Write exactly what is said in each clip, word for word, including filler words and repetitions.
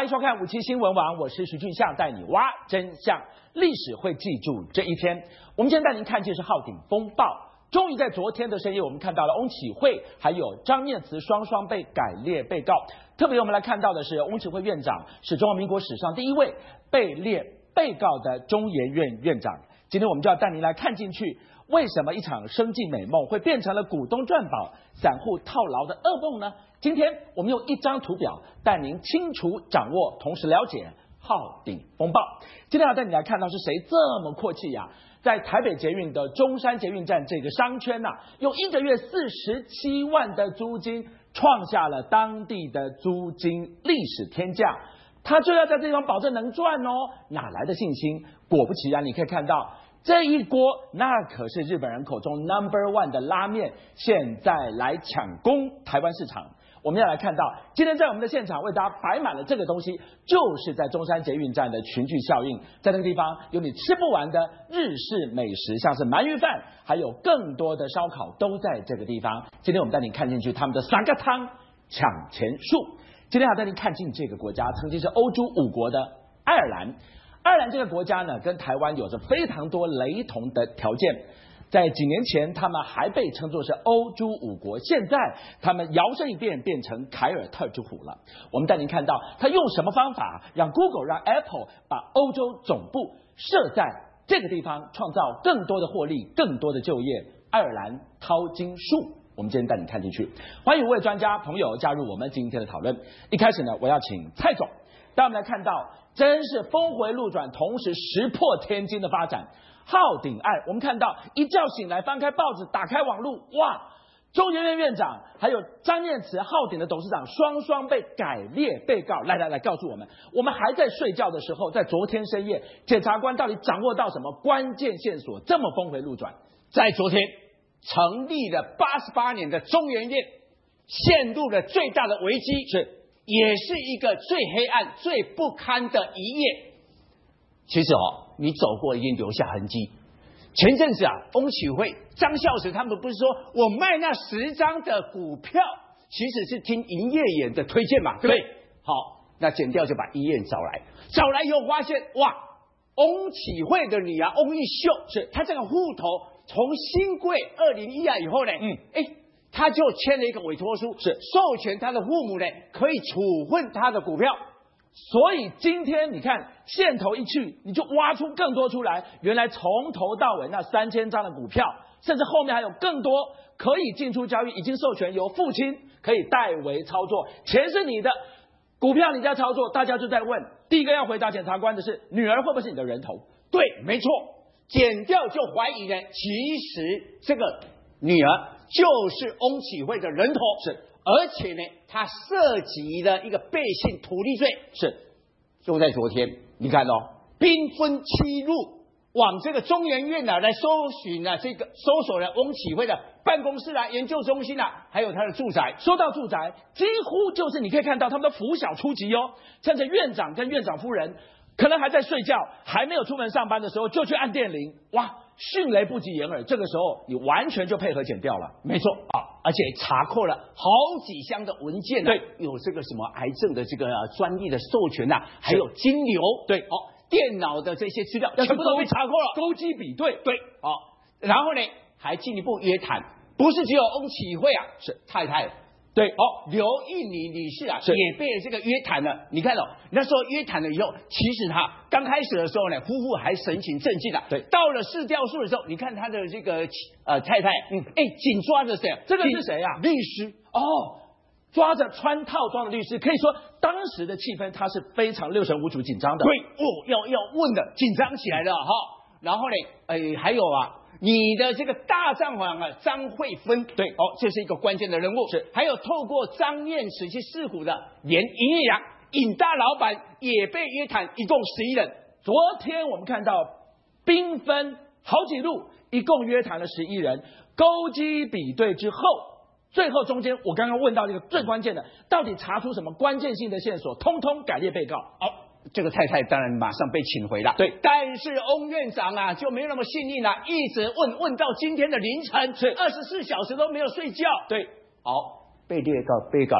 迎收看五七新闻网，我是徐俊相，带你挖真相。历史会记住这一天。我们今天带您看见是浩鼎风暴。终于在昨天的深夜，我们看到了翁启惠还有张念慈双双被改列被告。特别我们来看到的是，翁启惠院长是中华民国史上第一位被列被告的中研院院长。今天我们就要带您来看进去，为什么一场生计美梦会变成了股东赚饱、散户套牢的噩梦呢？今天我们用一张图表带您清楚掌握，同时了解浩鼎风暴。今天要带你来看到是谁这么阔气呀、啊？在台北捷运的中山捷运站这个商圈呐、啊，用一个月四十七万的租金，创下了当地的租金历史天价。他就要在这地方保证能赚哦，哪来的信心？果不其然，你可以看到这一锅那可是日本人口中 number one 的拉面，现在来抢攻台湾市场。我们要来看到，今天在我们的现场为大家摆满了这个东西，就是在中山捷运站的群聚效应。在那个地方有你吃不完的日式美食，像是鳗鱼饭，还有更多的烧烤都在这个地方。今天我们带你看进去他们的三个汤抢钱术。今天要带你看进这个国家，曾经是欧洲五国的爱尔兰。爱尔兰这个国家呢，跟台湾有着非常多雷同的条件。在几年前，他们还被称作是欧洲五国，现在他们摇身一变变成凯尔特之虎了。我们带您看到他用什么方法让 Google 让 Apple 把欧洲总部设在这个地方，创造更多的获利、更多的就业。爱尔兰淘金术，我们今天带你看进去。欢迎五位专家朋友加入我们今天的讨论。一开始呢，我要请蔡总带我们来看到，真是峰回路转，同时石破天惊的发展。浩鼎案，我们看到一觉醒来，翻开报纸，打开网络，哇，中研院院长还有张念慈、浩鼎的董事长双双被改列被告。来来来，告诉我们，我们还在睡觉的时候，在昨天深夜，检察官到底掌握到什么关键线索，这么峰回路转？ 在昨天成立了八十八年的中研院陷入了最大的危机， 是也是一个最黑暗、最不堪的一页。其实哦，你走过已经留下痕迹。前阵子啊，翁启惠、张孝时他们不是说我卖那十张的股票，其实是听营业员的推荐嘛，对不对？好，那检调就把营业员找来，找来以后发现，哇，翁启惠的女儿翁玉秀，是她这个户头从新贵二零一二以后呢，嗯，哎，他就签了一个委托书， 是授权他的父母呢可以处分他的股票。 所以今天你看线头一去，你就挖出更多出来。原来从头到尾那三千张的股票，甚至后面还有更多可以进出交易，已经授权由父亲可以代为操作，钱是你的，股票你在操作。大家就在问，第一个要回答检察官的是，女儿会不会是你的人头？ 对，没错，检调就怀疑呢，其实这个女儿就是翁启惠的人头， 是。 而且呢，他涉及了一个背信图利罪， 是， 就在昨天，你看哦，兵分七路往这个中研院啊来搜寻啊，这个搜索了翁启惠的办公室啊、研究中心啊，还有他的住宅。 说到住宅，几乎就是你可以看到他们的拂晓出击哦，趁着院长跟院长夫人可能还在睡觉，还没有出门上班的时候，就去按电铃，哇！迅雷不及掩耳，这个时候你完全就配合检调了。 没错啊，而且查扣了好几箱的文件、啊， 对， 有这个什么癌症的这个专利的授权呐、啊，还有金流， 对， 哦，电脑的这些资料全部都被查扣了， 勾稽比对， 对，哦，然后呢，还进一步约谈，不是只有翁启惠啊， 是太太。 对哦，刘印妮女士啊，也被这个约谈了。你看哦，那时候约谈了以后，其实他刚开始的时候呢，夫妇还神情镇静的。 对， 到了市调处的时候，你看他的这个呃太太，嗯，哎，紧抓着谁？ 这个是谁啊？ 律师哦，抓着穿套装的律师，可以说当时的气氛他是非常六神无主、紧张的。 对，哦，要要问的，紧张起来了哈。然后呢，哎，还有啊。你的这个大账房啊，张慧芬， 对， 哦，这是一个关键的人物， 是。 还有透过张念慈去试股的，连营业员、尹大老板也被约谈，一共十一人。 昨天我们看到兵分好几路，一共约谈了十一人，勾稽比对之后，最后中间我刚刚问到这个最关键的，到底查出什么关键性的线索，通通改列被告。 哦。这个太太当然马上被请回了， 对， 但是翁院长啊就没有那么幸运了、啊，一直问问到今天的凌晨， 是二十四小时都没有睡觉。 对， 好，被列告被告了，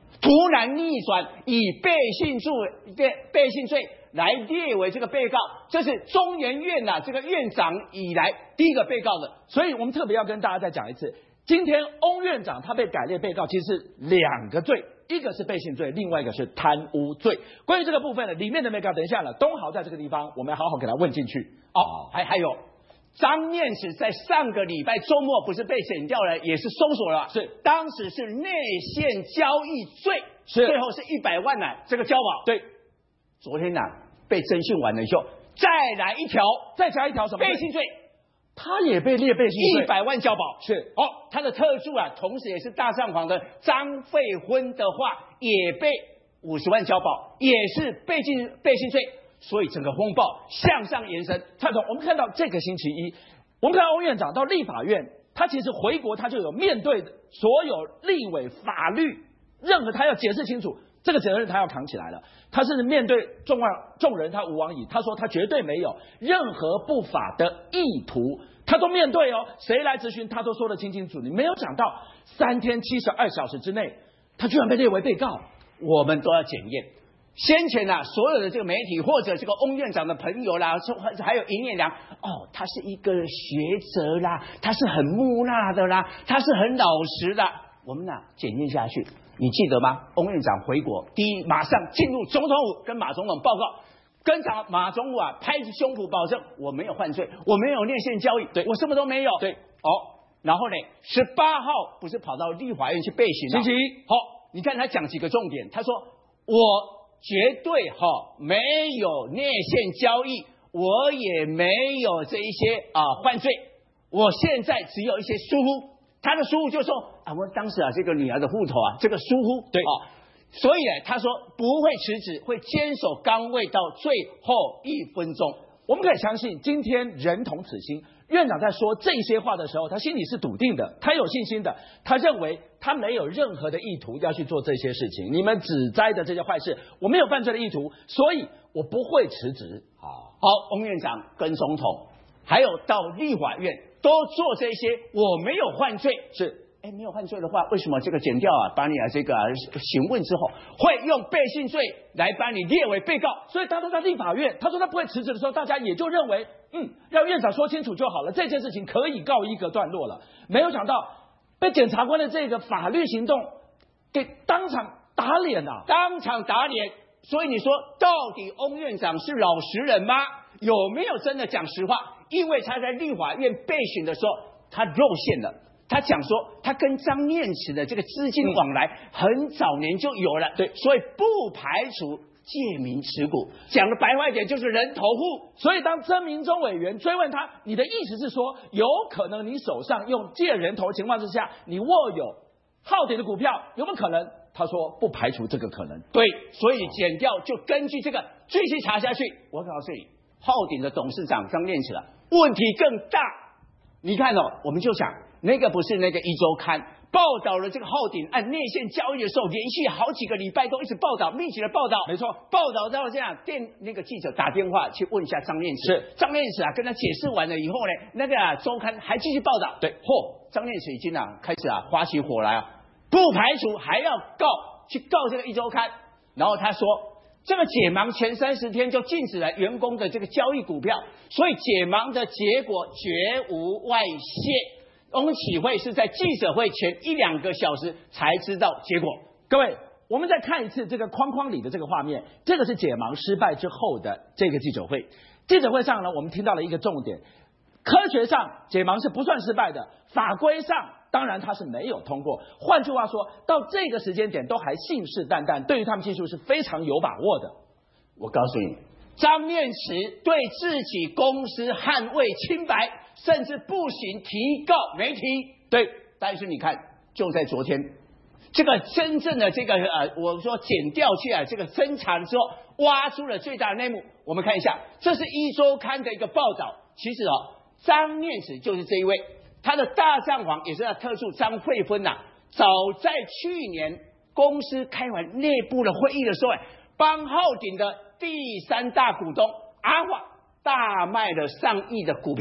突然逆转，以背信罪背背信罪来列为这个被告，这是中研院呐、啊、这个院长以来第一个被告的。 所以我们特别要跟大家再讲一次，今天翁院长他被改列被告，其实是两个罪，一个是背信罪，另外一个是贪污罪。关于这个部分呢，里面的被告，等一下呢，东豪在这个地方，我们好好给他问进去。 哦，还还有张念慈在上个礼拜周末不是被检调了，也是搜索了， 是当时是内线交易罪， 是最后是一百万呢、啊，这个交保。 对， 昨天呢、啊、被侦讯完了以后，再来一条， 再加一条什么背信罪， 他也被列背信罪， 一百万交保。 是哦，他的特助啊，同时也是大上访的张费婚的话，也被五十万交保，也是背信背信罪。所以整个风暴向上延伸。 蔡总，我们看到这个星期一，我们看到翁院长到立法院，他其实回国他就有面对所有立委法律任何他要解释清楚，这个责任他要扛起来了。他甚至面对众望众人，他无往矣。他说他绝对没有任何不法的意图，他都面对哦，谁来质询他都说得清清楚。你没有想到三天七十二小时之内，他居然被列为被告， 我们都要检验。先前啊，所有的这个媒体或者这个翁院长的朋友啦，还有尹彦良，哦，他是一个学者啦，他是很木讷的啦，他是很老实的。我们呢、啊、检验下去，你记得吗？翁院长回国，第一马上进入总统府跟马总统报告，跟长马总统啊拍胸脯保证我没有犯罪，我没有内线交易， 对我什么都没有。 对， 哦，然后呢，十八号不是跑到立法院去备询星期一， 好、哦，你看他讲几个重点，他说我。绝对哈、哦、没有内线交易，我也没有这一些啊、呃、犯罪，我现在只有一些疏忽。他的疏忽就说啊，我当时啊这个女儿的户头啊这个疏忽， 对啊、哦，所以呢他说不会辞职，会坚守岗位到最后一分钟。 我们可以相信，今天人同此心。院长在说这些话的时候，他心里是笃定的，他有信心的，他认为他没有任何的意图要去做这些事情。你们指摘的这些坏事，我没有犯罪的意图，所以我不会辞职。 好，好，翁院长跟总统，还有到立法院都做这些，我没有犯罪， 是。 哎，没有犯罪的话，为什么这个检调啊，把你啊这个、啊、询问之后，会用背信罪来把你列为被告？ 所以当他在立法院，他说他不会辞职的时候，大家也就认为，嗯，让院长说清楚就好了，这件事情可以告一个段落了。没有想到被检察官的这个法律行动给当场打脸啊， 当场打脸。所以你说，到底翁院长是老实人吗？有没有真的讲实话？因为他在立法院备询的时候，他露馅了。他讲说，他跟张念慈的这个资金往来很早年就有了， 对， 所以不排除借名持股。讲的白话一点，就是人头户。 所以当曾明忠委员追问他，你的意思是说，有可能你手上用借人头的情况之下，你握有浩鼎的股票，有没有可能？他说不排除这个可能。 对，所以检调就根据这个继续查下去。我告诉你，浩鼎的董事长张念慈啊，问题更大。你看哦，我们就想。那个不是那个一周刊报道了这个浩鼎按内线交易的时候，连续好几个礼拜都一直报道，密集的报道， 没错， 报道到这样，电那个记者打电话去问一下张念慈， 是张念慈啊，跟他解释完了以后呢，那个啊周刊还继续报道， 对， 嚯，张念慈已经啊开始啊发起火来啊，不排除还要告去告这个一周刊，然后他说。这个解盲前三十天就禁止了员工的这个交易股票，所以解盲的结果绝无外泄。翁启慧是在记者会前一两个小时才知道结果。 各位，我们再看一次这个框框里的这个画面，这个是解盲失败之后的这个记者会。记者会上呢，我们听到了一个重点：科学上解盲是不算失败的，法规上当然它是没有通过。换句话说，到这个时间点都还信誓旦旦，对于他们技术是非常有把握的。 我告诉你，张念慈对自己公司捍卫清白，甚至不行提告媒体。对，但是你看，就在昨天，这个真正的这个呃，我说检调去啊，这个侦查之后，挖出了最大的内幕。我们看一下，这是一周刊的一个报道。其实哦，张念慈就是这一位，他的大账房也是他特助张慧芬呐、啊，早在去年公司开完内部的会议的时候，帮浩鼎的第三大股东阿华大卖了上亿的股票，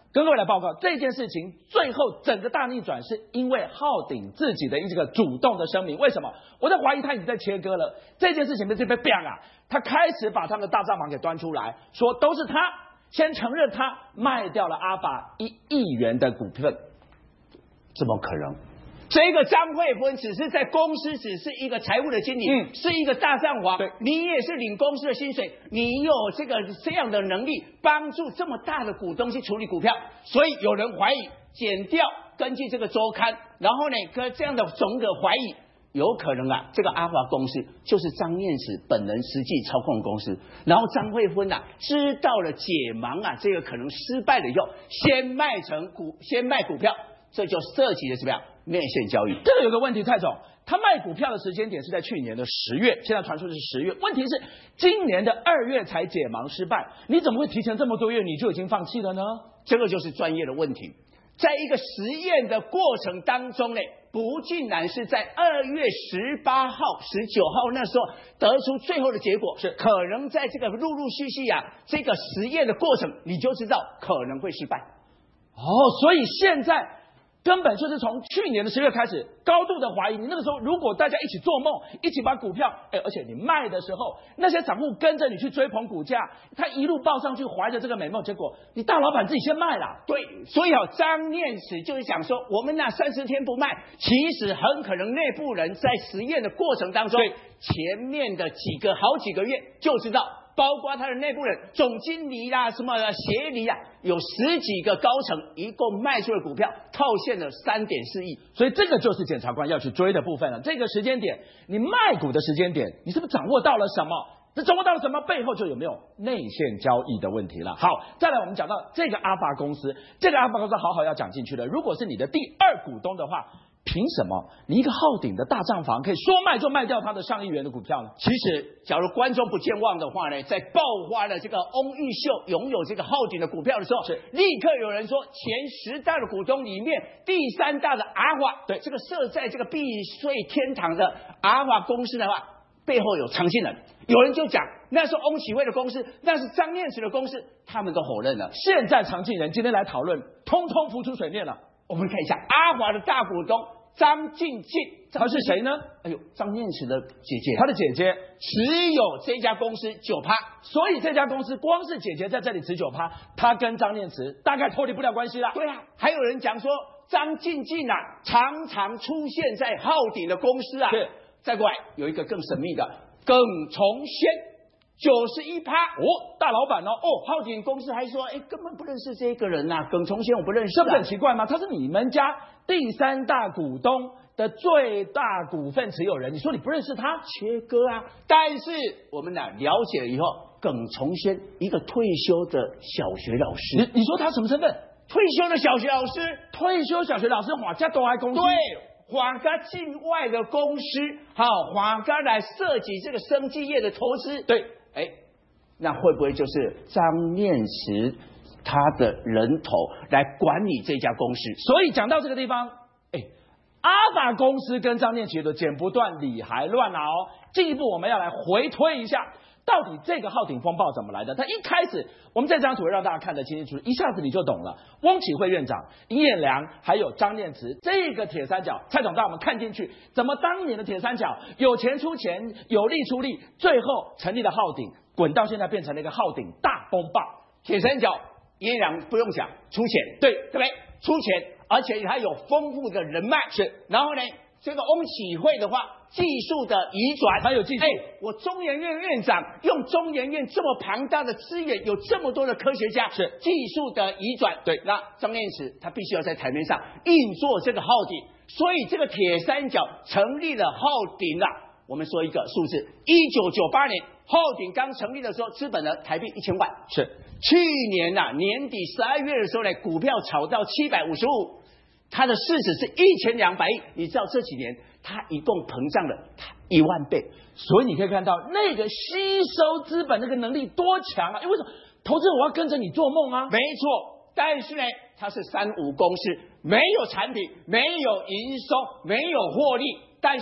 跟各位来报告这件事情，最后整个大逆转是因为浩鼎自己的这个主动的声明。为什么？我在怀疑他已经在切割了这件事情，被这被 bang 啊，他开始把他们的大账房给端出来，说都是他先承认他卖掉了阿法一亿元的股份， 怎么可能？这个张慧芬只是在公司只是一个财务的经理，嗯，是一个大账房， 对， 你也是领公司的薪水，你有这个这样的能力帮助这么大的股东去处理股票，所以有人怀疑减掉，根据这个周刊，然后呢，跟这样的总的怀疑，有可能啊，这个阿华公司就是张念慈本人实际操控公司，然后张慧芬啊知道了解盲啊这个可能失败了以后，先卖成股，先卖股票，这就涉及了怎么样？内线交易。 这个有个问题，蔡总，他卖股票的时间点是在去年的十月，现在传出是十月。问题是今年的二月才解盲失败，你怎么会提前这么多月你就已经放弃了呢？ 这个就是专业的问题。在一个实验的过程当中呢，不竟然是在二月十八号、十九号那时候得出最后的结果， 是可能在这个陆陆续续啊，这个实验的过程，你就知道可能会失败。 哦，所以现在根本就是从去年的十月开始，高度的怀疑。你那个时候，如果大家一起做梦，一起把股票，哎，而且你卖的时候，那些散户跟着你去追捧股价，他一路报上去，怀着这个美梦，结果你大老板自己先卖了。 对，所以啊，张念慈就是想说，我们那三十天不卖，其实很可能内部人在实验的过程当中，前面的几个好几个月就知道。包括他的内部人，总经理啦、什么协理啊，有十几个高层，一共卖出的股票套现了三点四亿， 所以这个就是检察官要去追的部分了。这个时间点，你卖股的时间点，你是不是掌握到了什么？这掌握到了什么？背后就有没有内线交易的问题了。好，再来我们讲到这个阿法公司，这个阿法公司好好要讲进去了。如果是你的第二股东的话，凭什么你一个浩鼎的大账房可以说卖就卖掉他的上亿元的股票呢？ 其实，假如观众不健忘的话呢，在爆发了这个翁玉秀拥有这个浩鼎的股票的时候，是立刻有人说前十大的股东里面第三大的阿华，对这个设在这个避税天堂的阿华公司的话，背后有藏心人。有人就讲那是翁启慧的公司，那是张念慈的公司，他们都否认了。 现在藏进人今天来讨论，通通浮出水面了。 我们看一下阿华的大股东张静静， 他是谁呢？ 哎呦，张念慈的姐姐， 他的姐姐持有这家公司九趴， 所以这家公司光是姐姐在这里持九趴，他跟张念慈大概脱离不了关系了。 对啊，还有人讲说张静静啊，常常出现在浩鼎的公司啊。 是， 再过来有一个更神秘的耿崇轩。九十一趴哦，大老板哦哦，浩鼎公司还说，哎，根本不认识这个人呐、啊，耿崇轩我不认识、啊， 这不是很奇怪吗？他是你们家第三大股东的最大股份持有人，你说你不认识他， 切割啊！但是我们呢了解了以后，耿崇轩一个退休的小学老师， 你你说他什么身份？ 退休的小学老师， 退休小学老师，华家都来公司， 对。华家境外的公司，好，华家来涉及这个生技业的投资， 对， 哎，那会不会就是张念慈他的人头来管理这家公司？ 所以讲到这个地方，哎，阿法公司跟张念慈的剪不断，理还乱啊哦。进一步我们要来回推一下。到底这个浩鼎风暴怎么来的？他一开始，我们这张图会让大家看得清清楚楚，一下子你就懂了。翁启慧院长、尹衍良还有张念慈这个铁三角，蔡总让我们看进去，怎么当年的铁三角有钱出钱，有力出力，最后成立了浩鼎，滚到现在变成了一个浩鼎大风暴。 铁三角，尹衍良不用讲，出钱， 对对不对？出钱，而且他有丰富的人脉， 是。 然后呢，这个翁启慧的话，技术的移转， 他有技术。 哎，我中研院院长用中研院这么庞大的资源，有这么多的科学家， 是技术的移转。 对， 那张念慈他必须要在台面上硬做这个浩鼎，所以这个铁三角成立了浩鼎了。我们说一个数字，一九九八年浩鼎刚成立的时候，资本额台币一千万。 是去年呐、啊、年底十二月的时候呢，股票炒到七百五十五。它的市值是一千两百亿，你知道这几年它一共膨胀了一万倍， 所以你可以看到那个吸收资本那个能力多强啊！因为什么？投资我要跟着你做梦啊！ 没错，但是呢，它是三无公司，没有产品，没有营收，没有获利，但是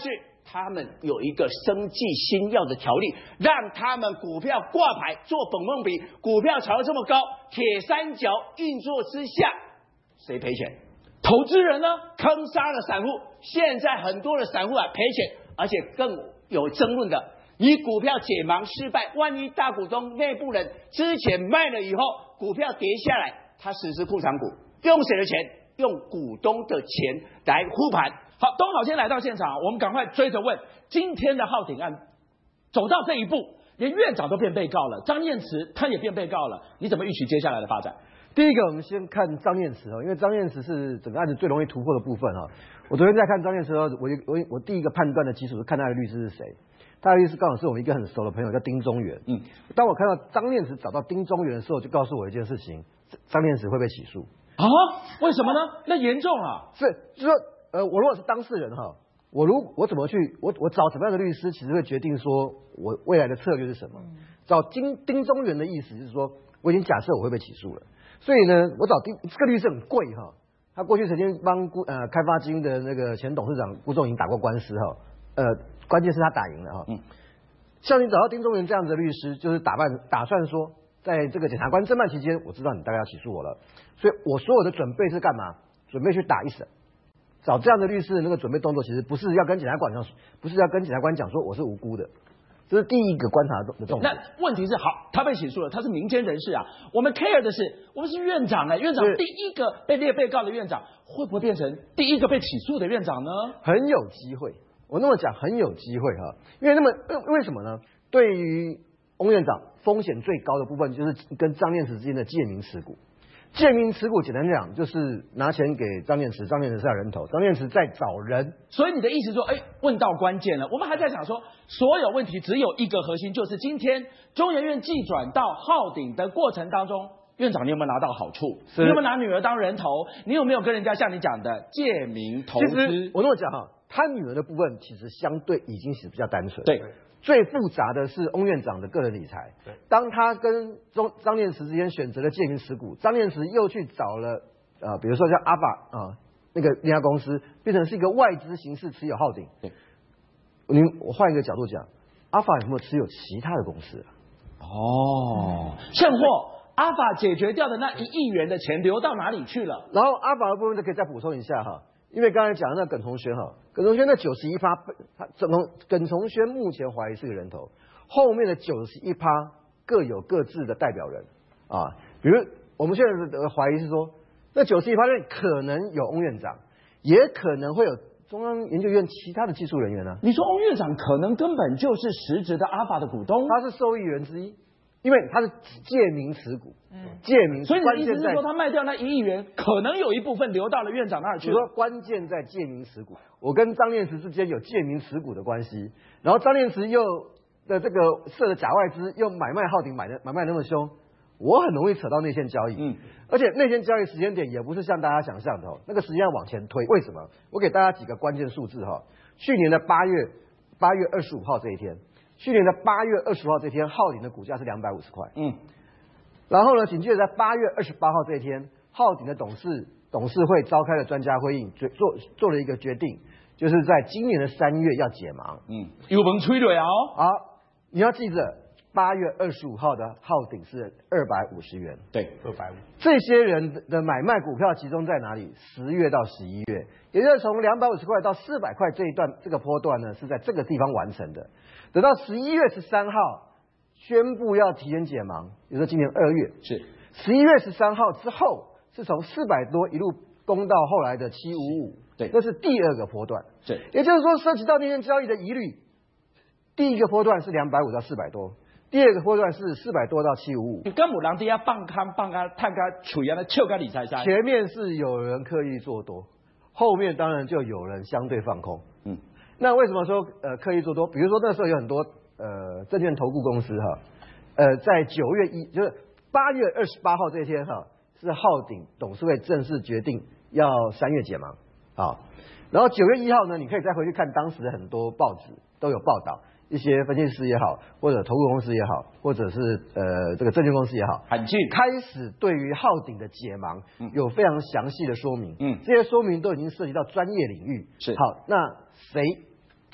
他们有一个生技新药的条例，让他们股票挂牌做本梦比，股票炒得这么高，铁三角运作之下，谁赔钱？ 投资人呢？ 坑杀了散户。现在很多的散户啊赔钱，而且更有争论的，你股票解盲失败，万一大股东内部人之前卖了以后，股票跌下来，他实施库藏股，用谁的钱？用股东的钱来护盘。 好，东好先来到现场，我们赶快追着问，今天的浩鼎案走到这一步，连院长都变被告了，张念慈他也变被告了，你怎么预期接下来的发展？ 第一个，我们先看张念慈哦，因为张念慈是整个案子最容易突破的部分哈。我昨天在看张念慈的时候，我我我第一个判断的基础是看他的律师是谁，他的律师刚好是我们一个很熟的朋友，叫丁中原。嗯，当我看到张念慈找到丁中原的时候，就告诉我一件事情：张念慈会被起诉啊？为什么呢？那严重啊！ 是，就是说，呃，我如果是当事人哈，我如我怎么去，我我找什么样的律师，其实会决定说我未来的策略是什么。找丁丁中原的意思是说，我已经假设我会被起诉了。所以呢，我找丁这个律师很贵哈，他过去曾经帮顾呃开发金的那个前董事长顾仲颖打过官司哈，呃，关键是他打赢了哈。嗯，像你找到丁中原这样子的律师，就是打扮打算说，在这个检察官侦办期间，我知道你大概要起诉我了，所以我所有的准备是干嘛？准备去打一审。找这样的律师的那个准备动作，其实不是要跟检察官讲，不是要跟检察官讲说我是无辜的。这是第一个观察的重点。 那问题是，好，他被起诉了，他是民间人士啊。我们 care 的是，我们是院长哎、欸，院长第一个被列被告的院长，会不会变成第一个被起诉的院长呢？ 很有机会，我那么讲很有机会哈，因为那么为什么呢？对于翁院长风险最高的部分，就是跟张念慈之间的借名持股。借名持股简单讲就是拿钱给张念慈，张念慈是他人头，张念慈在找人。 所以你的意思说，哎，问到关键了。我们还在想说，所有问题只有一个核心，就是今天中研院寄转到浩鼎的过程当中，院长你有没有拿到好处？你有没有拿女儿当人头？你有没有跟人家像你讲的借名投资？ 其实我那么讲哈，他女儿的部分其实相对已经是比较单纯。 对。 最复杂的是翁院长的个人理财。当他跟张张念慈之间选择了借名持股，张念慈又去找了呃，比如说像阿法啊、呃、那个那家公司，变成是一个外资形式持有浩鼎。对，你我换一个角度讲，阿法有没有持有其他的公司、啊？ 哦，现货阿法解决掉的那一亿元的钱流到哪里去了？ 然后阿法的部分就可以再补充一下哈。因为刚才讲的那耿崇轩哈，耿崇轩那九十一趴，他整个耿崇轩目前怀疑是个人头，后面的九十一趴各有各自的代表人啊。比如我们现在的怀疑是说，那九十一趴内可能有翁院长，也可能会有中央研究院其他的技术人员啊。 你说翁院长可能根本就是实质的阿法的股东， 他是受益人之一。因为他是借名持股，嗯，借名， 所以你的意思是说，他卖掉那一亿元，可能有一部分流到了院长那儿去了。 说关键在借名持股，我跟张念慈之间有借名持股的关系，然后张念慈又的这个设的假外资，又买卖浩鼎买的买卖那么凶，我很容易扯到内线交易，嗯，而且内线交易时间点也不是像大家想象的哦，那个时间要往前推，为什么？我给大家几个关键数字哈，去年的八月八月二十五号这一天。去年的八月二十号这天，浩鼎的股价是两百五十块。嗯，然后呢，紧接着在八月二十八号这一天，浩鼎的董事董事会召开了专家会议，做做做了一个决定，就是在今年的三月要解盲。 嗯，有门吹对哦。 好，你要记着，八月二十五号的浩鼎是二百五十元。 对，二百五。 这些人的买卖股票集中在哪里？十月到十一月，也就是从两百五十块到四百块这一段这个波段呢，是在这个地方完成的。等到十一月十三号宣布要提前解盲，也就是今年二月， 是十一月十三号之后，是从四百多一路攻到后来的七五五， 对， 这是第二个波段， 是， 也就是说涉及到那天交易的疑虑，第一个波段是两百五到四百多，第二个波段是四百多到七五五。 你跟母狼底下放康放康探康处样的秋干理财山， 前面是有人刻意做多，后面当然就有人相对放空，嗯。那为什么说呃刻意做多？比如说那时候有很多呃证券投顾公司哈，呃在九月一就是八月二十八号这一天哈，是浩鼎董事会正式决定要三月解盲啊。然后九月一号呢，你可以再回去看当时的很多报纸都有报道，一些分析师也好，或者投顾公司也好，或者是呃这个证券公司也好， 很近开始对于浩鼎的解盲有非常详细的说明。嗯，这些说明都已经涉及到专业领域。 是好，那谁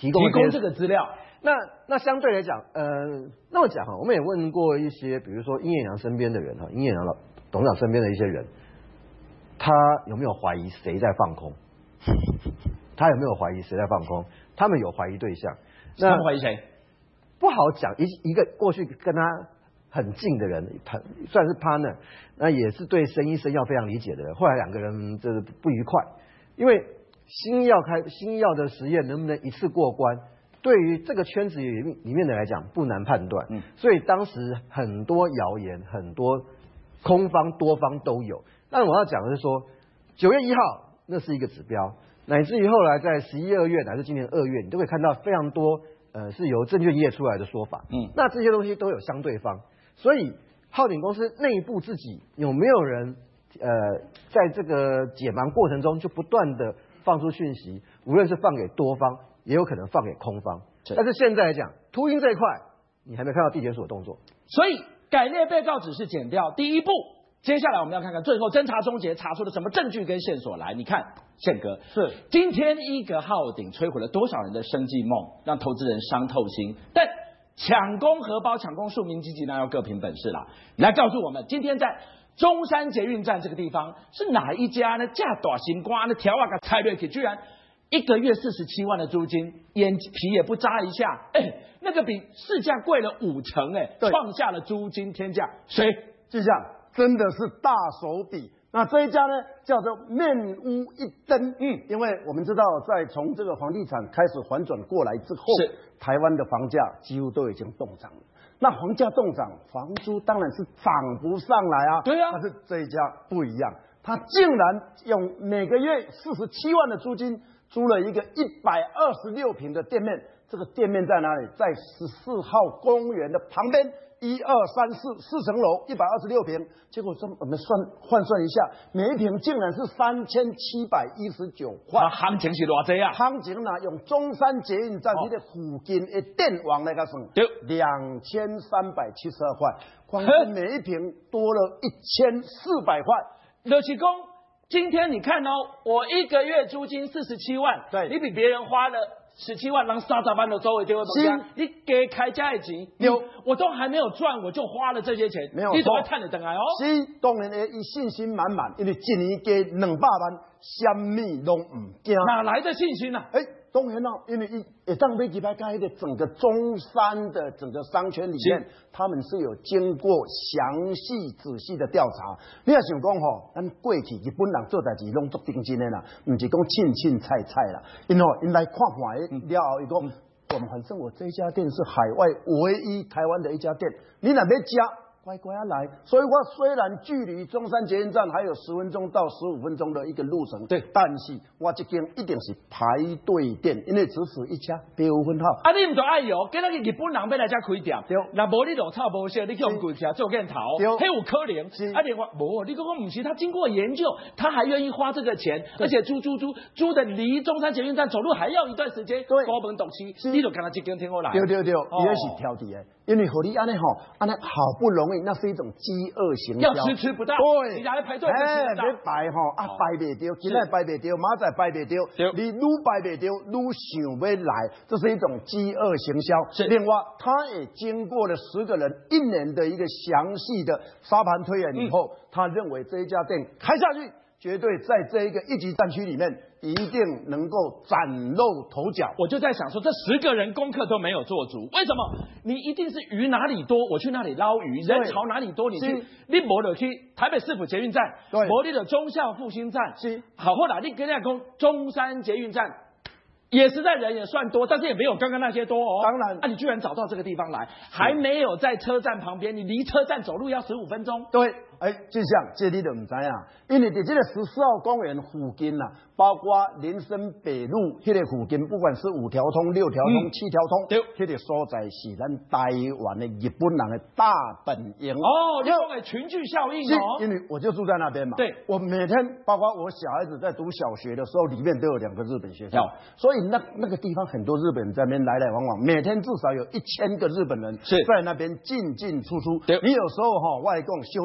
提供提供这个资料。 那那相对来讲，呃，那么讲哈，我们也问过一些，比如说殷彦良身边的人哈，殷彦良老董事长身边的一些人，他有没有怀疑谁在放空？他有没有怀疑谁在放空？他们有怀疑对象， 那他们怀疑谁？ 不好讲。一一个过去跟他很近的人，算是 partner， 那也是对生医生药非常理解的人。后来两个人就是不愉快，因为新药开新药的实验能不能一次过关？对于这个圈子里里面的来讲不难判断，嗯，所以当时很多谣言，很多空方多方都有。但我要讲的是说，九月一号那是一个指标，乃至于后来在十一二月乃至今年二月，你都会看到非常多呃是由证券业出来的说法，嗯，那这些东西都有相对方，所以浩鼎公司内部自己有没有人呃在这个解盲过程中就不断的放出讯息，无论是放给多方。也有可能放给空方，但是现在来讲，秃鹰这一块，你还没看到地检署的动作， 所以改列被告只是减掉第一步，接下来我们要看看最后侦查终结查出了什么证据跟线索来。你看，宪哥是今天一个浩鼎摧毁了多少人的生计梦，让投资人伤透心，但抢攻荷包、抢攻庶民积极，那要各凭本事啦。你来告诉我们，今天在中山捷运站这个地方是哪一家呢？价大心瓜那条啊个拆瑞克居然。一个月四十七万的租金，眼皮也不眨一下，哎，那个比市价贵了五成，哎，创下了租金天价。谁？ 就像真的是大手笔。那这一家呢，叫做面屋一灯，嗯，因为我们知道，在从这个房地产开始反转过来之后， 是台湾的房价几乎都已经动涨了。那房价动涨，房租当然是涨不上来啊。 对啊， 但是这一家不一样，他竟然用每个月四十七万的租金。租了一个一百二十六平的店面，这个店面在哪里？在十四号公园的旁边，一二三四四层楼，一百二十六平。结果这我们算换算一下，每一平竟然是三千七百一十九块。 那行情是多少啊？ 行情呢？用中山捷运站这个附近的电网来个算，两千三百七十二块，光是每一平多了一千四百块。 乐奇公。今天你看哦，我一个月租金四十七万， 对， 你比别人花了十七万，让三十万的周围就会怎么样？你给开价一级，有我都还没有赚，我就花了这些钱， 没有， 你怎么看得等来哦？ 是，当然的，伊信心满满，因为一年加两百万，什么拢唔惊， 哪来的信心啊？ 哎、欸，当然了，因为伊一当飞机拍开的整个中山的整个商圈里面，他们是有经过详细仔细的调查。你也想讲吼，咱过去日本人做代志拢足认真的啦，唔是讲凊凊菜菜啦。因为因来看看了后，伊讲、嗯，我们反正我这一家店是海外唯一台湾的一家店，你若要加。乖乖啊来，所以我虽然距离中山捷运站还有十分钟到十五分钟的一个路程， 对， 但是我这间一定是排队店，因为只属一家别无分号。 啊，你唔就爱有，今日日本人要来遮开店， 对， 那无你落草无息，你叫我滚起来做镜头， 对， 嘿有可能。而且我无，你讲我唔是，他经过研究，他还愿意花这个钱，而且租租租租的离中山捷运站走路还要一段时间， 对， 高门陡起，你就看他这间听我来。 对对对，也是挑剔的。因为和你安尼吼，安尼好不容易，那是一种饥饿行销， 要迟迟不到， 对， 你来排队就吃得到。 你排吼啊排袂到，今日排袂到，明仔排袂到，你愈排袂到，愈想要来，这是一种饥饿行销。另外，他也经过了十个人一年的一个详细的沙盘推演以后，嗯、他认为这一家店开下去。绝对在这一个一级战区里面，一定能够崭露头角。 我就在想说，这十个人功课都没有做足，为什么？你一定是鱼哪里多，我去那里捞鱼；人潮哪里多，你去。你没得去台北市府捷运站，没你的忠孝复兴站，是好后来你跟人家讲中山捷运站。也实在人也算多，但是也没有刚刚那些多哦。 当然， 啊，你居然找到这个地方来，还没有在车站旁边，你离车站走路要十五分钟。 对，哎，就像这你都唔知啊，因为在这个十四号公园附近呐、啊，包括林森北路迄个附近，不管是五条通、六条通、嗯、七条通，对，迄个所在是咱台湾的日本人的大本营哦，你讲的群聚效应哦。 因为我就住在那边嘛， 对， 我每天包括我小孩子在读小学的时候，里面都有两个日本学校，所以。那那个地方很多日本人在那边来来往往，每天至少有一千个日本人在那边进进出出。你有时候哈、哦，外公休巷路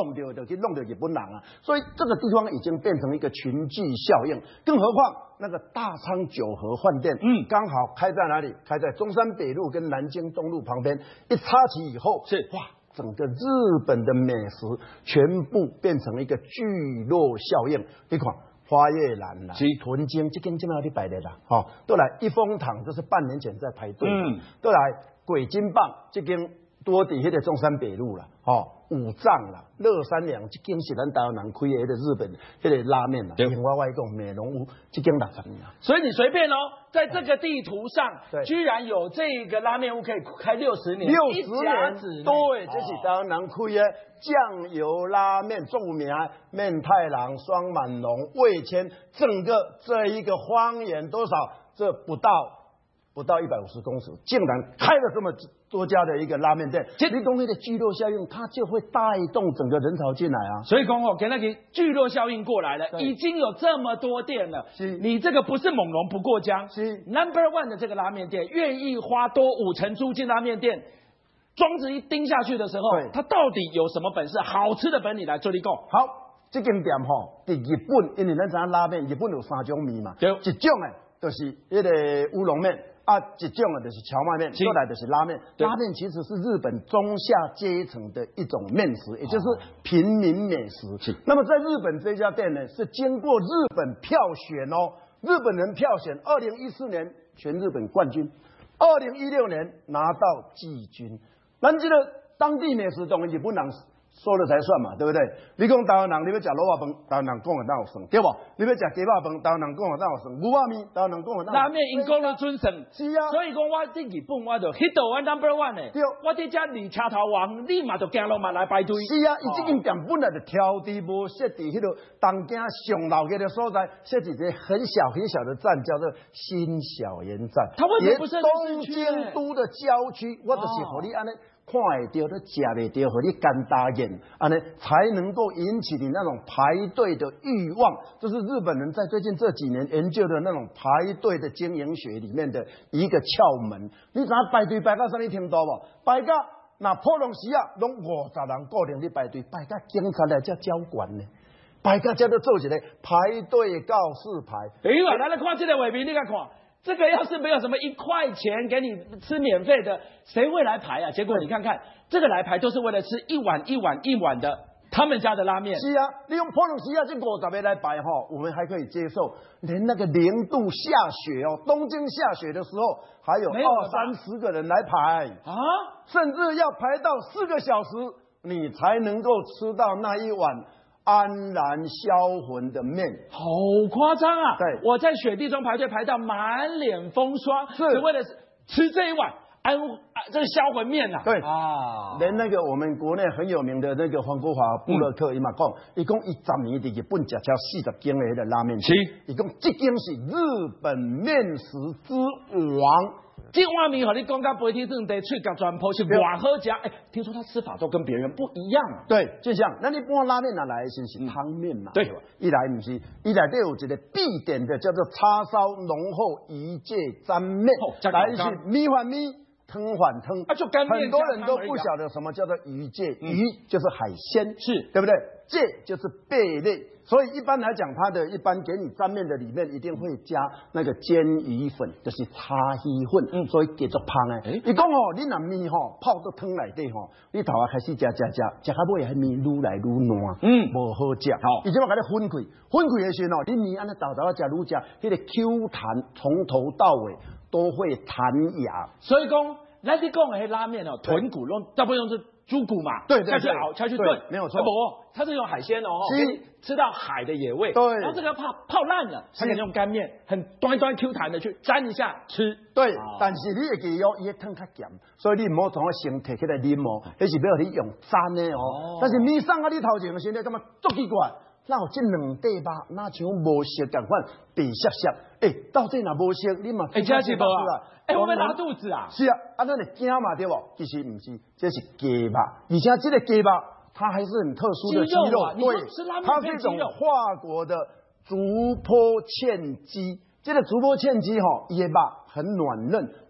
弄掉的去弄掉日本人啊，所以这个地方已经变成一个群聚效应，更何况那个大昌九和饭店，嗯，刚好开在哪里？开在中山北路跟南京东路旁边，一插起以后， 是哇，整个日本的美食全部变成一个聚落效应，你看。花叶兰啦，屯京这间今麦有伫排列啦，吼、哦，都来一风堂，这是半年前在排队，嗯，都来鬼金棒这间多伫迄个中山北路啦，吼、哦，五藏啦，乐山良这间是咱台湾人开的迄个日本迄个拉面啦，另外外讲美浓屋这间六十年啦， 所以你随便哦，在这个地图上，居然有这个拉面屋可以开六十年， 六十年，对， 哦、 这是台湾人开的。酱油拉面著名，面太郎、双满龙、味千，整个这一个荒原多少？这不到不到一百五十公尺，竟然开了这么多家的一个拉面店。你讲那个聚落效应，它就会带动整个人潮进来啊。 所以讲哦，给那个聚落效应过来了，已经有这么多店了。是，你这个不是猛龙不过江，是 Number One 的这个拉面店，愿意花多五成租金拉面店。庄子一盯下去的时候，他到底有什么本事？好吃的本领来做你讲。 好，这间店吼，在日本，因为咱知影拉面，日本有三种面嘛，一种诶就是迄个乌龙面，啊，一种诶就是荞麦面，再来就是拉面。拉面其实是日本中下阶层的一种面食，也就是平民美食。那么在日本这家店呢，是经过日本票选哦，日本人票选，二零一四年全日本冠军，二零一六年拿到季军。咱这个当地美食，当然日本人说了才算嘛，对不对？你讲台湾人，你要吃萝卜饭，台湾人讲的哪有算，对不？你要吃鸡肉饭，台湾人讲的哪有算？牛肉面，台湾人讲的哪有算？ 拉面因讲了准算， 是啊。 所以讲我在日本，我就 hit 到我 number one 的。对，我伫遮二车头王，立马就行落嘛来排队。 是啊，伊这间店本来就挑伫无设伫迄个东京上老街的所在，设置一个很小很小的站，叫做新小岩站。 它为什么不是东京都的郊区？我就是和你安尼。看会到，都吃袂到，和你干搭眼，安尼才能够引起你那种排队的欲望。这是日本人在最近这几年研究的那种排队的经营学里面的一个窍门。你知影排队排到啥？你听到无？排到那普通时啊，拢五十人固定去排队，排到警察来才交管呢。排到才都做一个排队告示牌。 哎呀，来来看这个画面，你看看。这个要是没有什么一块钱给你吃免费的，谁会来排啊？结果你看看，这个来排都是为了吃一碗一碗一碗的他们家的拉面。 是啊，你用普通时啊，这五十个来排哈，我们还可以接受。连那个零度下雪哦，东京下雪的时候，还有二三十个人来排啊，甚至要排到四个小时，你才能够吃到那一碗。安然销魂的面， 好夸张啊！ 对， 我在雪地中排队排到满脸风霜， 是只为了吃这一碗安啊这个销魂面呐、啊。 对啊，连那个我们国内很有名的那个黄国华布洛克伊嘛讲，伊讲伊十年伫日本食超四十间的迄个拉面店，伊讲这间是日本面食之王。 这碗面和你讲到杯天正地脆甲全铺是偌好食，哎，听说他吃法都跟别人不一样啊。 对，就像那你般拉面哪来先是汤面嘛？ 对， 一来不是，一来都有一个必点的叫做叉烧浓厚一介沾面， 哦、 来是米饭米。汤饭汤， 啊，就干面很多人都不晓得什么叫做鱼介， 嗯、 鱼就是海鲜， 是对不对？介就是贝类，所以一般来讲，它的一般给你沾面的里面一定会加那个煎鱼粉，就是叉鱼粉，嗯，所以叫做香诶。伊讲哦，你若面吼泡到汤内底吼，你头啊开始食食食，食到尾还面愈来愈烂，嗯，无好食。好，伊即马甲你分开，分开的时候，你面安尼豆豆啊食愈食，迄个 Q 弹从头到尾都会弹牙。 所以讲，咱你讲的迄拉面哦，豚骨用大部分用是猪骨嘛， 对对下去熬下去炖， 没有错。 不，它是用海鲜哦， 是吃到海的野味。 对， 然后这个泡泡烂了，它可以用干面，很端端 Q 弹的去沾一下吃。 对，哦、但是你会记哦，伊个汤较咸，所以你唔好从我先摕起来啉哦，迄是要你用沾的哦。哦但是面送啊，你头前先你感觉足奇怪。那有这两块肉，那像无色共款白涩涩，哎，到底若无色，你嘛哎，这是无啊？哎，我们拉肚子啊？ 是啊，啊，咱的惊嘛对不？其实不是，这是鸡肉，而且这个鸡肉它还是很特殊的鸡肉， 啊、 对，它是一种法国的竹坡芡鸡。这个竹坡芡鸡吼，伊的肉很软嫩，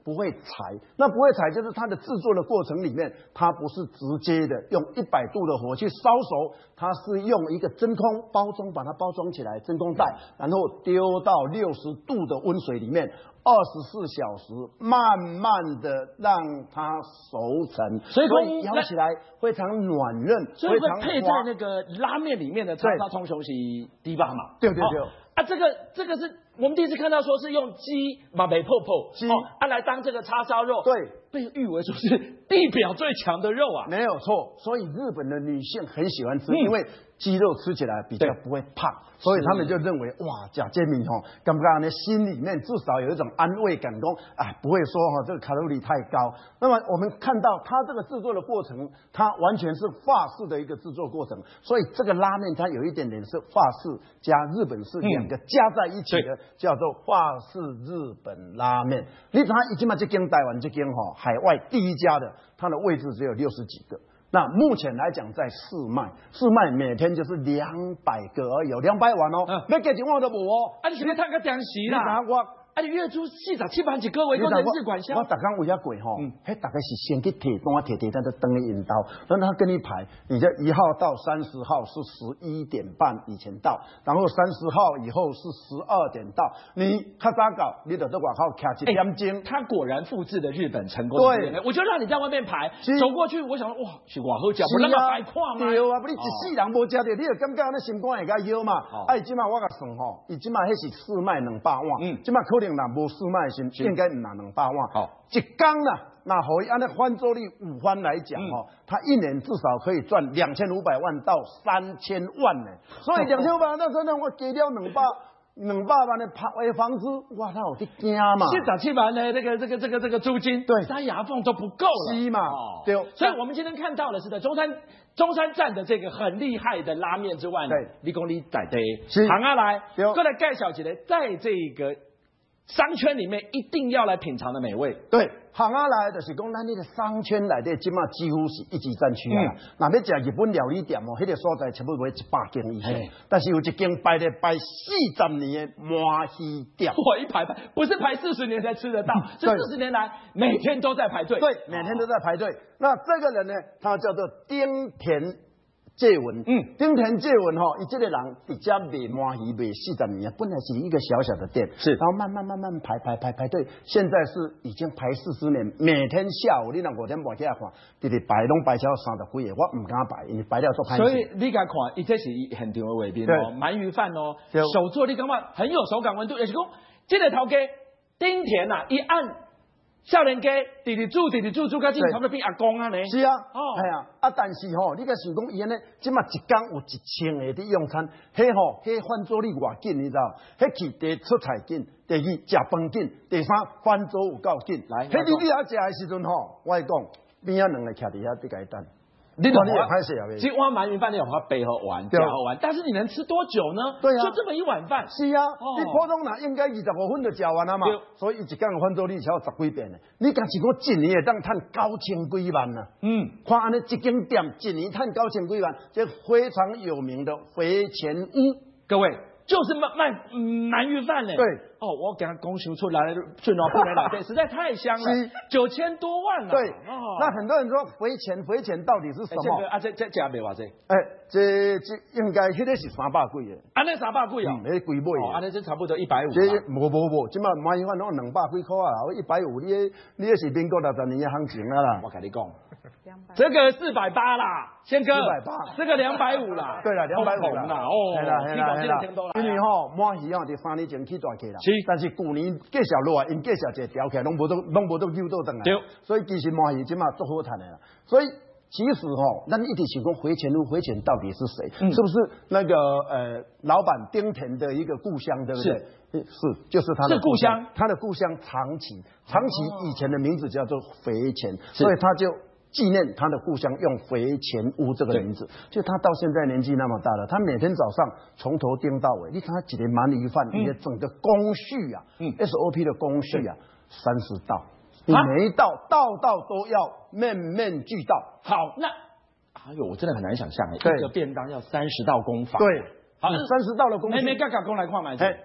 不会柴。那不会柴就是它的制作的过程里面，它不是直接的用一百度的火去烧熟，它是用一个真空包装把它包装起来，真空袋，然后丢到六十度的温水里面。二十四小时，慢慢的让它熟成， 所以咬起来非常软嫩， 所以会配在那个拉面里面的叉烧葱熊是低巴嘛？ 对对对。 哦、啊，这个这个是我们第一次看到说是用鸡马北泡泡鸡哦，啊来当这个叉烧肉， 对， 被誉为说是地表最强的肉啊， 没有错。所以日本的女性很喜欢吃， 嗯、 因为鸡肉吃起来比较不会胖，所以他们就认为哇，贾建民哦，刚刚呢心里面至少有一种安慰感，说哎不会说哈、哦、这个卡路里太高。那么我们看到它这个制作的过程，它完全是法式的一个制作过程，所以这个拉面它有一点点是法式加日本式两个加在一起的，嗯、叫做法式日本拉面。你看已经嘛这间台湾这间哈海外第一家的，它的位置只有六十几个。那目前来讲，在试卖，试卖每天就是两百个而已，有两百万哦，嗯、要加一万都无哦。 啊，你是要赚个点息啦？ 我。 啊！你月租四十七万一个月，我人事管销。 我逐工为遐贵吼，迄大概是先去提，帮我提提，但是登个引导，让他跟你排，你这一号到三十号是十一点半以前到，然后三十号以后是十二点到。你较早搞，你得在外口徛一点钟。 他果然复制了日本成功的 D N A。我就让你在外面排，走过去，我想说哇，是外好食，不那么白看吗？ 对啊，不你一世人无食着，你就感觉那心肝会甲腰嘛。啊，伊即马我甲算吼，伊即马迄是四卖两百万，嗯，即马可。人无四卖先，应该唔拿两百万。好，一缸啦，那可以按照翻周率五番来讲哦，他一年至少可以赚两千五百万到三千万呢。所以两千五百万那时候我给了两百两百万的房房子，哇，他有去惊嘛？ 四十七万的这个这个这个这个租金， 对， 塞牙缝都不够了， 是嘛？对， 所以我们今天看到的是在中山中山站的这个很厉害的拉面之外呢， 对， 立功你在的，行啊来，过来盖小姐的，在这个。商圈里面一定要来品尝的美味， 对，行啊来就是讲咱这个商圈内底，即马几乎是一级战区啊。那、嗯、要食日本料理店哦，迄、那个所在差不多一百间以上，但是有一间排咧排四十年的麻喜店， 哇，一排排不是排四十年才吃得到，是四十年来每天都在排队， 对，每天都在排队。那这个人呢，他叫做丁田。介文，嗯，丁田介文哈，伊这个人伫遮卖麻鱼卖四十年，本来是一个小小的店，是，然后慢慢慢慢排排排排队，现在是已经排四十年，每天下午你若五点半起来看，直直排拢排超三十几个，我唔敢排，因为排了做歹势。 所以你甲看，伊这是很长的画面哦，鳗鱼饭哦，手做你感觉很有手感温度，也是讲，这个头家丁田呐，一按。少年家，直直煮，直直煮，煮到进差不多变阿公啊呢。 是啊，哦，系啊，啊，但是吼、哦，你甲想讲伊安尼，即马一工有一千个伫用餐，迄吼，迄翻桌率偌紧，你知道？迄去第一出菜紧，第二食饭紧，第三翻桌有够紧。来，迄你你遐食的时阵吼，我讲边仔两个徛伫遐伫甲伊等。你懂你也拍摄啊？ 其实我鳗鱼饭你有它背和玩，加和玩，但是你能吃多久呢？ 对啊， 就这么一碗饭。 是啊，哦、你普通人应该二十五分就食完了嘛。所以一天的翻桌率超十几遍的。你讲是我一年会当赚九千几万呢、啊？嗯，看安尼一间店一年赚九千几万，这非常有名的回前屋。 各位。就是卖卖鳗鱼饭呢， 对， 哦，我给他供修出来，顺老不能老对，实在太香了，九千多万了， 对，哦，那很多人说回钱回钱到底是什么？ 欸、啊，这这价没话这， 哎、欸，这这应该迄个是三百几的， 啊，那三百几啊， 那贵买啊，那这差不多一百五， 这无无无，即嘛鳗鱼饭拢两百几块啊，一百五，你你那是民国六十年的行情啊啦， 我跟你讲。这个四百八啦，宪哥， 四百八， 这个两百五啦， 对啦，两百五啦， 哦， 系啦系啦系啦，因为吼满鱼吼，伫三年前起大起啦，是，但是去年介绍落来，因介绍一条起来，拢无都拢无都扭倒转来，对，所以其实满鱼即嘛足好赚的啦，所以其实吼，咱一直想讲回前路回前到底是谁？嗯、是不是那个呃老板丁田的一个故乡，对不对？是，是，就是他的故乡， 他的故乡长崎，长崎以前的名字叫做肥前，所以他就。纪念他的故乡，用肥前屋这个名字。就他到现在年纪那么大了，他每天早上从头盯到尾。你看他几碟鳗鱼饭，你的整个工序啊、嗯、，S O P 的工序啊，三十道，你每一道道道都要面面俱到。 好，那哎呦，我真的很难想象哎，一个便当要三十道功法。 对， 好， 三十道的功法。 没没，嘎嘎功来看买。 哎，来。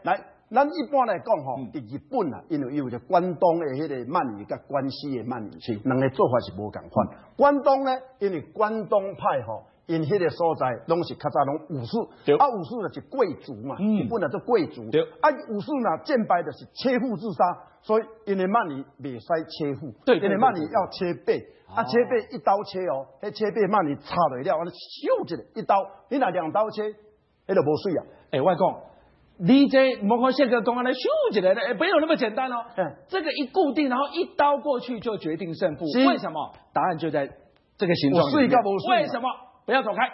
咱一般来讲吼，伫日本啊，因为有着关东的迄个鳗鱼甲关西的鳗鱼，两个做法是无共款。关东呢，因为关东派吼，因迄个所在拢是较早拢武士，啊武士就是贵族嘛，日本啊做贵族，啊武士呢战败就是切腹自杀，所以因为鳗鱼袂使切腹，因为鳗鱼要切背。啊，切背一刀切哦，迄切背鳗鱼插落了，安尼咻一下一刀，你若两刀切，迄就无水啊。 哎，外公，你这摩看宪哥公安来咻起来的，哎，没有那么简单哦。嗯，这个一固定，然后一刀过去就决定胜负。为什么？答案就在这个形状里面。为什么？不要走开。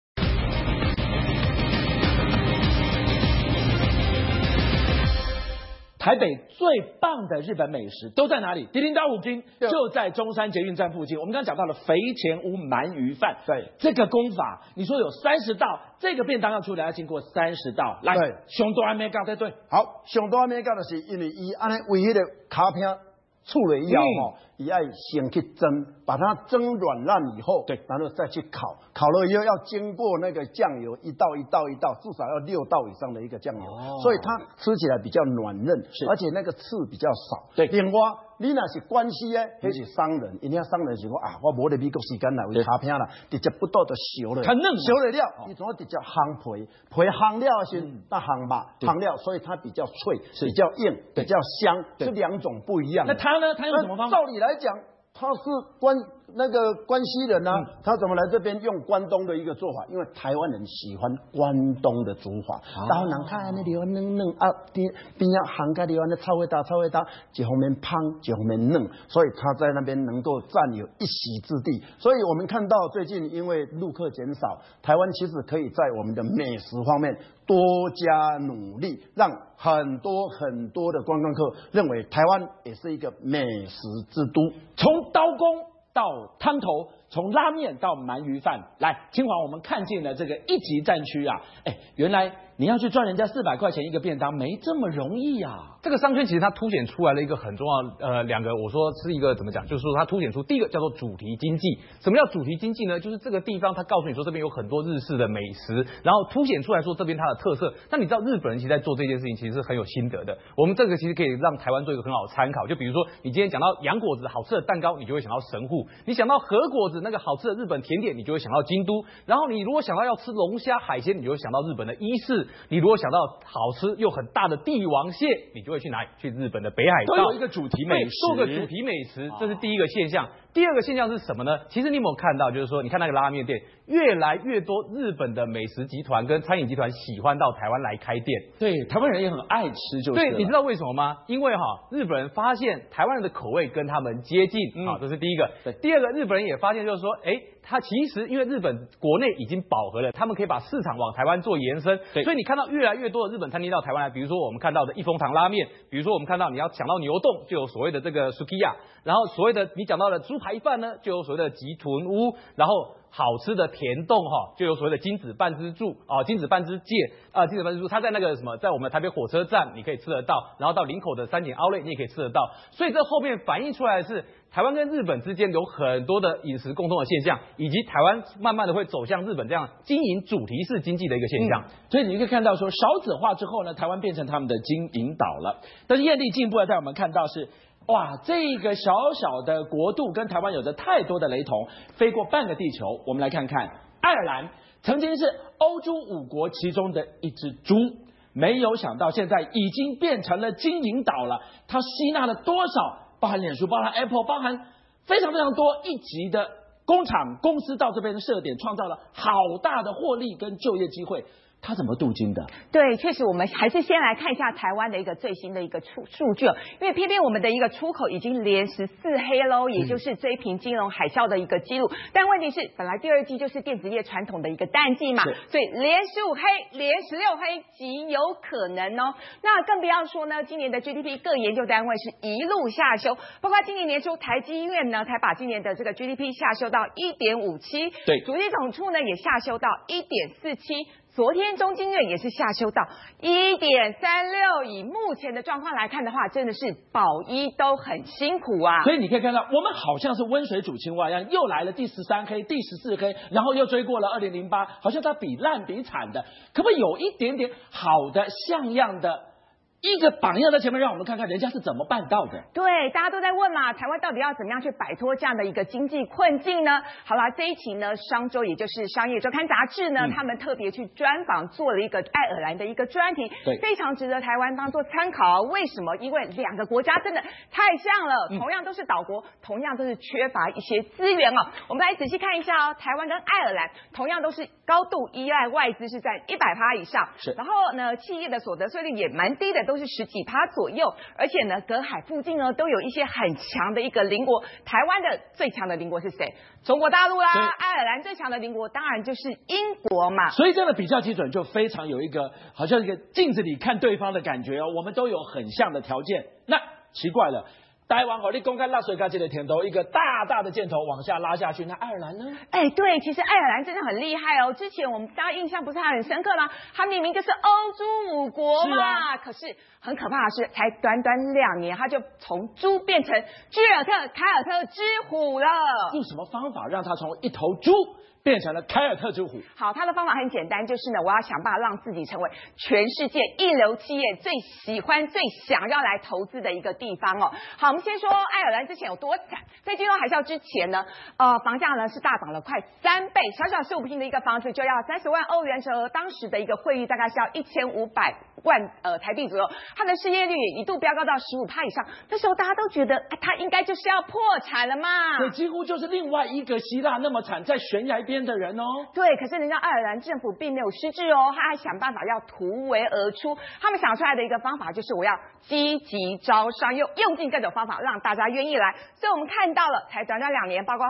台北最棒的日本美食都在哪里？迪林岛五金就在中山捷运站附近。我们刚刚讲到了肥前屋鳗鱼饭， 对这个功法，你说有三十道，这个便当要出来要经过三十道。来，上大咩教对对， 好，上大咩教就是因为伊安尼为迄个卡片处了以后吼，伊爱先去蒸，把它蒸软烂以后，对，然后再去烤，烤了以后要经过那个酱油一道一道一道，至少要六道以上的一个酱油，哦、所以它吃起来比较软嫩，而且那个刺比较少。对，另外你若是关西诶，迄是商人，因遐商人是讲啊，我无咧美国时间啦，为卡片啦，直接不倒就熟了， 很嫩， 熟了了，伊怎直接烘皮，皮烘了先，那烘吧，烘了，所以它比较脆，比较硬，比较香，是两种不一样的。 那它呢？它用什么方法？ 照理来讲，他是关那个关西人啊，嗯、他怎么来这边用关东的一个做法？因为台湾人喜欢关东的煮法，然后人看那地方嫩嫩啊，边边啊行个地方那超味大超味大，一方面胖，一方面嫩，所以他在那边能够占有一席之地。所以我们看到最近因为陆客减少，台湾其实可以在我们的美食方面多加努力，让很多很多的观光客认为台湾也是一个美食之都。 从刀工到汤头，从拉面到鳗鱼饭，来，清华我们看见了这个一级战区啊，哎，原来你要去赚人家四百块钱一个便当，没这么容易啊。 这个商圈其实它凸显出来了一个很重要，呃，两个，我说是一个怎么讲，就是说它凸显出第一个叫做主题经济。什么叫主题经济呢？就是这个地方它告诉你说这边有很多日式的美食，然后凸显出来说这边它的特色。但你知道日本人其实在做这件事情其实是很有心得的。我们这个其实可以让台湾做一个很好的参考。就比如说你今天讲到洋果子好吃的蛋糕，你就会想到神户；你想到和果子那个好吃的日本甜点，你就会想到京都。然后你如果想到要吃龙虾海鲜，你就会想到日本的伊势；你如果想到好吃又很大的帝王蟹，你就会去哪里？去日本的北海道。 都有一个主题美食， 做个主题美食，这是第一个现象。第二个现象是什么呢？其实你有没有看到，就是说，你看那个拉面店，越来越多日本的美食集团跟餐饮集团喜欢到台湾来开店。 对，台湾人也很爱吃，就是。 对，你知道为什么吗？因为哈，日本人发现台湾人的口味跟他们接近，啊、嗯，这是第一个。对，第二个，日本人也发现就是说，哎，他其实因为日本国内已经饱和了，他们可以把市场往台湾做延伸。对，所以你看到越来越多的日本餐厅到台湾来，比如说我们看到的一风堂拉面，比如说我们看到你要想到牛冻，就有所谓的这个 Sukiya， 然后所谓的你讲到的猪排饭呢，就有所谓的吉豚屋，然后好吃的甜冻哈，就有所谓的金子半之助啊，金子半之介啊，金子半之助，它在那个什么，在我们台北火车站你可以吃得到，然后到林口的三井Outlet你也可以吃得到，所以这后面反映出来的是台湾跟日本之间有很多的饮食共同的现象，以及台湾慢慢的会走向日本这样经营主题式经济的一个现象。嗯、 所以你可以看到说少子化之后呢，台湾变成他们的经营岛了。但是艳丽进一步的带我们看到是。哇，这个小小的国度跟台湾有着太多的雷同，飞过半个地球。我们来看看爱尔兰，曾经是欧洲五国其中的一只猪，没有想到现在已经变成了经营岛了。它吸纳了多少？包含脸书，包含 Apple， 包含非常非常多一级的工厂公司到这边设点，创造了好大的获利跟就业机会。它怎么镀金的？ 对，确实，我们还是先来看一下台湾的一个最新的一个数数据，因为偏偏我们的一个出口已经连十四黑喽，也就是追平金融海啸的一个记录。但问题是，本来第二季就是电子业传统的一个淡季嘛，所以连十五黑、连十六黑极有可能哦。那更不要说呢，今年的 G D P 各研究单位是一路下修，包括今年年初台积院呢，才把今年的这个 G D P 下修到一点五七，对，主计总处呢也下修到一点四七。昨天中经院也是下修到一点三六，以目前的状况来看的话，真的是保一都很辛苦啊。 所以你可以看到，我们好像是温水煮青蛙一样，又来了第十三黑、第十四黑，然后又追过了二零零八，好像它比烂比惨的，可不可以有一点点好的像样的一个榜样在前面，让我们看看人家是怎么办到的。 对，大家都在问嘛，台湾到底要怎么样去摆脱这样的一个经济困境呢？好啦，这一期呢，商周也就是商业周刊杂志呢，嗯、他们特别去专访做了一个爱尔兰的一个专题， 对， 非常值得台湾当做参考。为什么？因为两个国家真的太像了，同样都是岛国，同样都是缺乏一些资源哦。我们来仔细看一下哦，台湾跟爱尔兰同样都是高度依赖外资，是在一百趴以上， 是。 然后呢，企业的所得税率也蛮低的，都是十几趴左右，而且呢，隔海附近呢都有一些很强的一个邻国。台湾的最强的邻国是谁？中国大陆啦。爱尔兰最强的邻国当然就是英国嘛。 所以这样的比较基准就非常有一个好像一个镜子里看对方的感觉哦。我们都有很像的条件，那奇怪了。台湾好，你公开拉水干这个甜头，一个大大的箭头往下拉下去。那爱尔兰呢？ 哎，对，其实爱尔兰真的很厉害哦。之前我们大家印象不是还很深刻吗？它明明就是欧洲五国嘛，啊、可是很可怕的是，才短短两年，它就从猪变成居尔特凯尔特之虎了。 用什么方法让它从一头猪变成了凯尔特之虎？ 好，他的方法很简单，就是呢，我要想办法让自己成为全世界一流企业最喜欢、最想要来投资的一个地方哦。好，我们先说爱尔兰之前有多惨，在金融海啸之前呢，呃，房价呢是大涨了快三倍，小小十五平的一个房子就要三十万欧元，折合当时的一个汇率大概是要一千五百万呃台币左右，它的失业率也一度飙高到十五趴以上。那时候大家都觉得，哎，它应该就是要破产了嘛。 对，几乎就是另外一个希腊那么惨，在悬崖边的人哦。 对，可是人家爱尔兰政府并没有失智哦，他还想办法要突围而出。他们想出来的一个方法就是我要积极招商，用用尽各种方法让大家愿意来。所以我们看到了，才短短两年，包括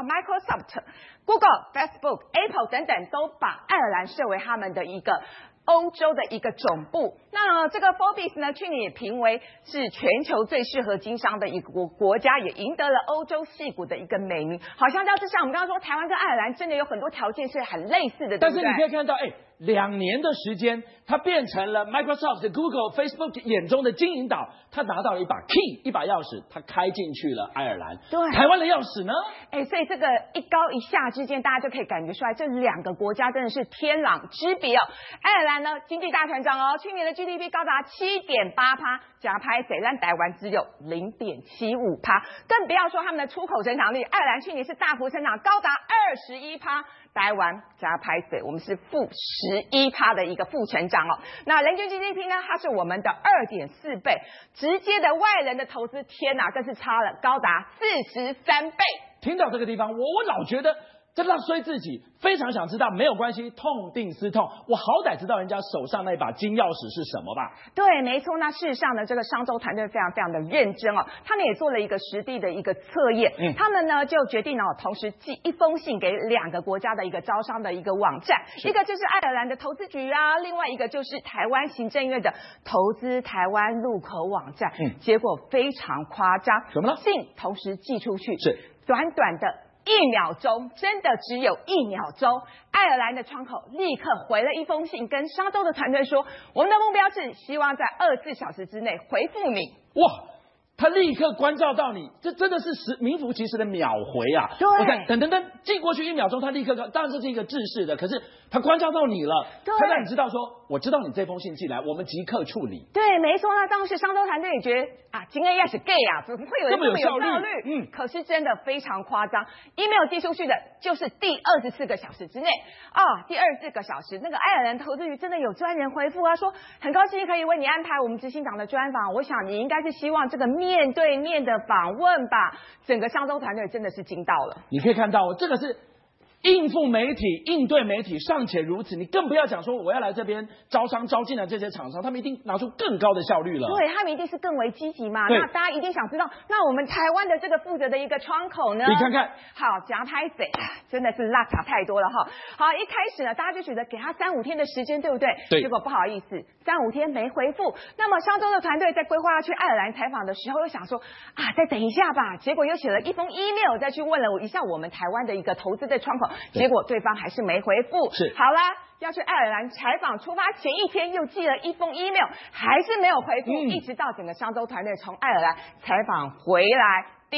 Microsoft、Google、Facebook、Apple 等等，都把爱尔兰设为他们的一个欧洲的一个总部。那这个 Forbes 呢，去年也评为是全球最适合经商的一个国国家，也赢得了欧洲矽谷的一个美名。好像到这上，我们刚刚说台湾跟爱尔兰真的有很多条件是很类似的，对不对？ 但是你可以看到，哎，两年的时间，它变成了 Microsoft、Google、Facebook 眼中的金银岛。它拿到了一把 key， 一把钥匙，它开进去了爱尔兰。 对， 台湾的钥匙呢？ 哎，所以这个一高一下之间，大家就可以感觉出来，这两个国家真的是天壤之别哦。爱尔兰呢，经济大成长哦，去年的 G D P 高达七点八趴，加拍谁让台湾只有零点七五趴，更不要说他们的出口增长率，爱尔兰去年是大幅增长，高达二十一趴。台湾加拍水，我们是负十一趴的一个负成长哦。那人均 G D P 呢？它是我们的二点四倍，直接的外人的投资，天哪，更是差了高达四十三倍。 听到这个地方，我我老觉得这让衰自己非常想知道，没有关系，痛定思痛，我好歹知道人家手上那把金钥匙是什么吧？ 对，没错。那事实上呢，这个商周团队非常非常的认真哦，他们也做了一个实地的一个测验，嗯，他们呢就决定哦，同时寄一封信给两个国家的一个招商的一个网站，一个就是爱尔兰的投资局啊，另外一个就是台湾行政院的投资台湾入口网站，嗯，结果非常夸张， 怎么了？ 信同时寄出去， 是短短的一秒钟，真的只有一秒钟，爱尔兰的窗口立刻回了一封信，跟商周的团队说，我们的目标是希望在二十四小时之内回复你。 哇！他立刻关照到你，这真的是实名副其实的秒回啊！ 对， 我看等等等，寄过去一秒钟，他立刻当然这是一个制式的，可是他关照到你了， 对， 他让你知道说，我知道你这封信寄来，我们即刻处理。 对，没错。那当时商周团队也觉得啊，今天要是 gay 啊，怎么会有人这么有效率？效率嗯，可是真的非常夸张 ，email 寄出去的就是第二十四个小时之内啊，第二十四个小时，那个爱尔兰投资局真的有专人回复啊，说很高兴可以为你安排我们执行长的专访，我想你应该是希望这个面对面的访问吧。整个商周团队真的是惊到了。 你可以看到，这个是应付媒体、应对媒体尚且如此，你更不要讲说我要来这边招商招进来这些厂商，他们一定拿出更高的效率了。 对，他们一定是更为积极嘛。 对， 那大家一定想知道，那我们台湾的这个负责的一个窗口呢？ 你看看， 好，夹拍贼真的是落差太多了哈。好，一开始呢，大家就觉得给他三五天的时间，对不对？ 对。 结果不好意思，三五天没回复。那么商周的团队在规划要去爱尔兰采访的时候，又想说啊，再等一下吧。结果又写了一封 email 再去问了一下我们台湾的一个投资的窗口，结果对方还是没回复。 是， 好啦，要去爱尔兰采访，出发前一天又寄了一封 email， 还是没有回复，嗯、一直到整个商周团队从爱尔兰采访回来第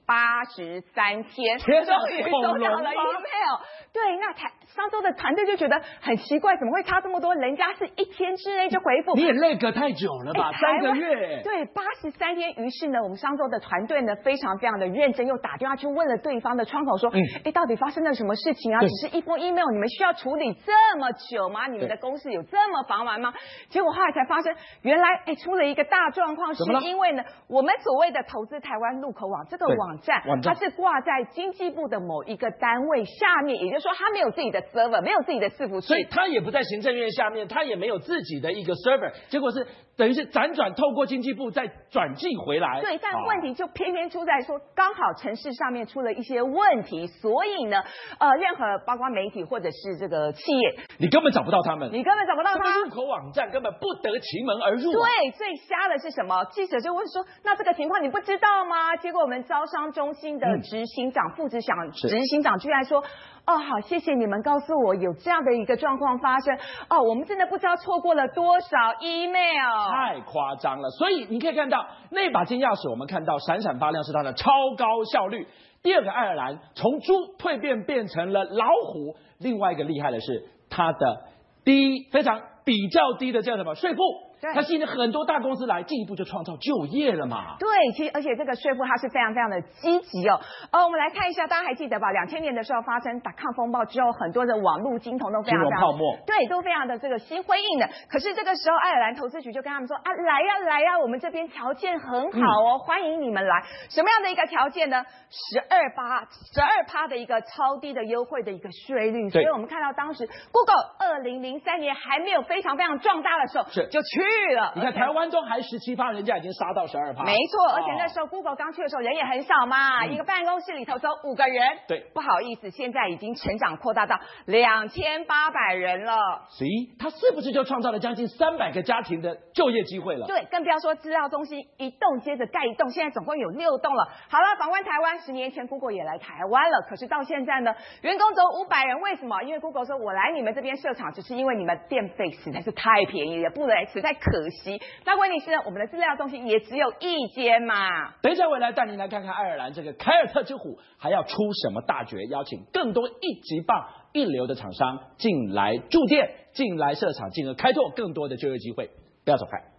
八十三天， 天哪终于收恐龙到了吗 email。对，那台上周的团队就觉得很奇怪，怎么会差这么多？人家是一天之内就回复， 你也累个太久了吧？ 哎三个台湾月。 对，八十三天。于是呢，我们上周的团队呢非常非常的认真，又打电话去问了对方的窗口说， 嗯哎，到底发生了什么事情啊？ 对只是一封 email，你们需要处理这么久吗？你们的公司有这么繁忙吗？结果后来才发现，原来哎出了一个大状况，是怎么了因为呢，我们所谓的投资台湾入口网这个对网站， 网站它是挂在经济部的某一个单位下面，也就是说它没有自己的 server， 没有自己的伺服器， 所以他也不在行政院下面，他也没有自己的一个 server， 结果是等于是辗转透过经济部再转寄回来。 对，但好问题就偏偏出在说，刚好城市上面出了一些问题，所以呢，呃，任何包括媒体或者是这个企业， 你根本找不到他们， 你根本找不到他。 这个入口网站根本不得其门而入、啊。 对，最瞎的是什么？记者就问说：“那这个情况你不知道吗？”结果我们招商中心的执行长、嗯、副执行执行长居然说：“哦，好，谢谢你们告诉我有这样的一个状况发生。哦，我们真的不知道错过了多少 email， 太夸张了。所以你可以看到那把金钥匙，我们看到闪闪发亮是它的超高效率。第二个爱尔兰从猪蜕变变成了老虎，另外一个厉害的是它的低非常比较低的叫什么税负。它吸引了很多大公司来，进一步就创造就业了嘛。 对，其实而且这个税负它是非常非常的积极哦。呃，我们来看一下，大家还记得吧？两千年的时候发生打抗风暴之后，很多的网络金童都非常非常泡沫， 对，都非常的这个心灰意冷。可是这个时候，爱尔兰投资局就跟他们说啊，来呀来呀，我们这边条件很好哦，嗯、欢迎你们来。什么样的一个条件呢？十二趴，十二趴的一个超低的优惠的一个税率。所以我们看到当时 Google 二零零三年还没有非常非常壮大的时候， 是就去了。 你看台湾中还十七趴，人家已经杀到十二趴。 没错，而且那时候 Google 刚去的时候人也很少嘛，嗯、一个办公室里头只有五个人。 对， 不好意思，现在已经成长扩大到两千八百人了。 所以它是不是就创造了将近三百个家庭的就业机会了？ 对，更不要说资料中心一栋接着盖一栋，现在总共有六栋了。好了，访问台湾，十年前 Google 也来台湾了，可是到现在呢，员工只有五百人，为什么？因为 Google 说我来你们这边设厂，只是因为你们电费实在是太便宜了，不来实在可惜。那问题是呢，我们的资料中心也只有一间嘛。 等一下，我来带您来看看爱尔兰这个凯尔特之虎还要出什么大绝，邀请更多一级棒、一流的厂商进来驻店、进来设厂，进而开拓更多的就业机会。不要走开。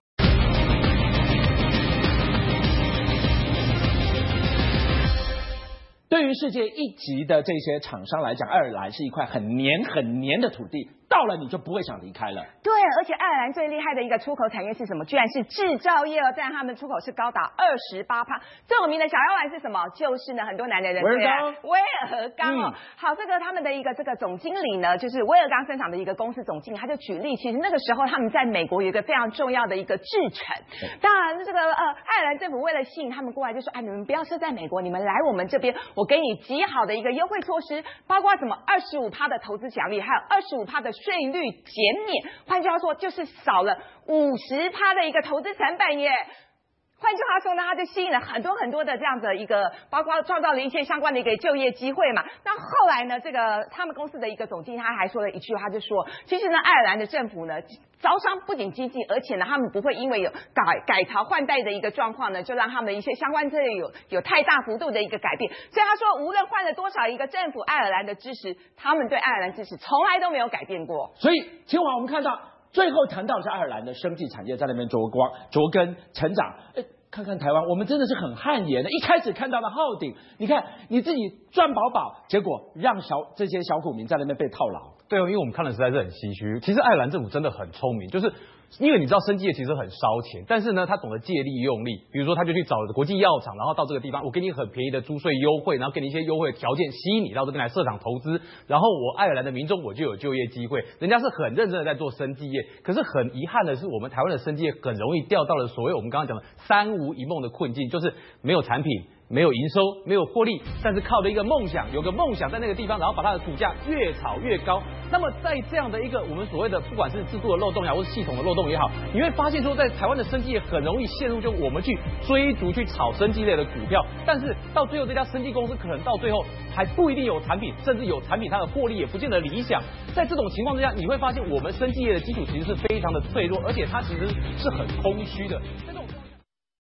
对于世界一级的这些厂商来讲，爱尔兰是一块很黏很黏的土地，到了你就不会想离开了。 对，而且爱尔兰最厉害的一个出口产业是什么？居然是制造业哦，但他们出口是高达二十八趴。最有名的小药丸是什么？就是呢，很多男人的最爱威尔刚哦。嗯、好，这个他们的一个这个总经理呢，就是威尔刚生产的一个公司总经理，他就举例，其实那个时候他们在美国有一个非常重要的一个制程。当然，这个呃，爱尔兰政府为了吸引他们过来，就说：“哎，你们不要设在美国，你们来我们这边，我给你极好的一个优惠措施，包括什么二十五趴的投资奖励，还有二十五趴的税率减免。换句话说，就是少了五十趴的一个投资成本耶。”换句话说呢，他就吸引了很多很多的这样的一个，包括创造了一些相关的一个就业机会嘛。那后来呢，这个他们公司的一个总经理他还说了一句话，就说，其实呢，爱尔兰的政府呢，招商不仅积极，而且呢，他们不会因为有改改朝换代的一个状况呢，就让他们的一些相关这类有有太大幅度的一个改变。所以他说，无论换了多少一个政府，爱尔兰的支持，他们对爱尔兰支持从来都没有改变过。 所以，清华我们看到。最后谈到的是爱尔兰的生技产业在那边着光、着根、成长。哎，看看台湾，我们真的是很汗颜的。一开始看到的浩鼎，你看你自己赚饱饱，结果让小这些小股民在那边被套牢。 对哦，因为我们看的实在是很唏嘘。其实爱尔兰政府真的很聪明，就是因为你知道生技业其实很烧钱，但是呢，他懂得借力用力。比如说，他就去找国际药厂，然后到这个地方，我给你很便宜的租税优惠，然后给你一些优惠的条件，吸引你到这边来设厂投资，然后我爱尔兰的民众我就有就业机会。人家是很认真的在做生技业，可是很遗憾的是，我们台湾的生技业很容易掉到了所谓我们刚刚讲的三无一梦的困境，就是没有产品。没有营收，没有获利，但是靠着一个梦想，有个梦想在那个地方，然后把它的股价越炒越高。那么在这样的一个我们所谓的不管是制度的漏洞也好，或是系统的漏洞也好，你会发现说，在台湾的生技业很容易陷入就我们去追逐去炒生技类的股票，但是到最后这家生技公司可能到最后还不一定有产品，甚至有产品它的获利也不见得理想。在这种情况之下，你会发现我们生技业的基础其实是非常的脆弱，而且它其实是很空虚的。这种